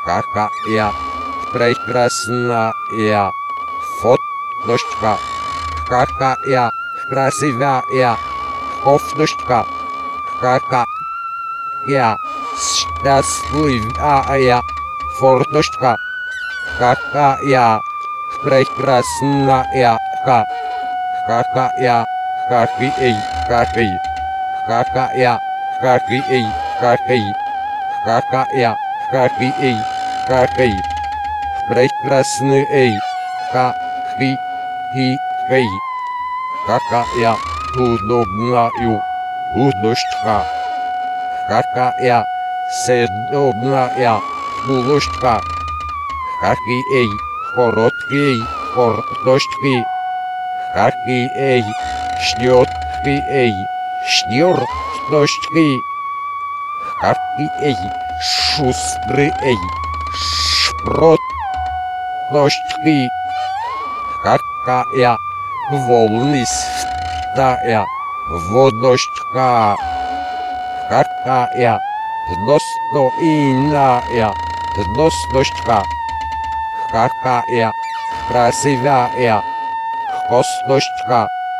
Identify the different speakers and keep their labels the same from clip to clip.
Speaker 1: какая прекрасная фоточка, какая красивая кофточка, какая счастливая форточка, какая прекрасная какая какая какая какая какая какая какая какая прекрасный какая удобная удочка, какая съедобная булочка, какие короткие корточки, какие шнёрточки, какие шустрые шпроточки, какая волнистая водочка, какая достойная досточка, какая красивая косточка,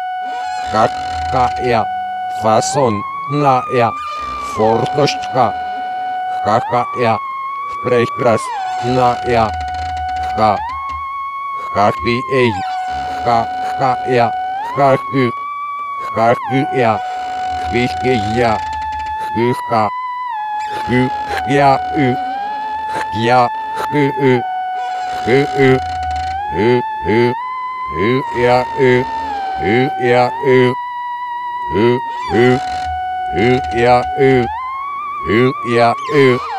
Speaker 1: какая фасонная форточка, какая прекрасная какая какая какая какая я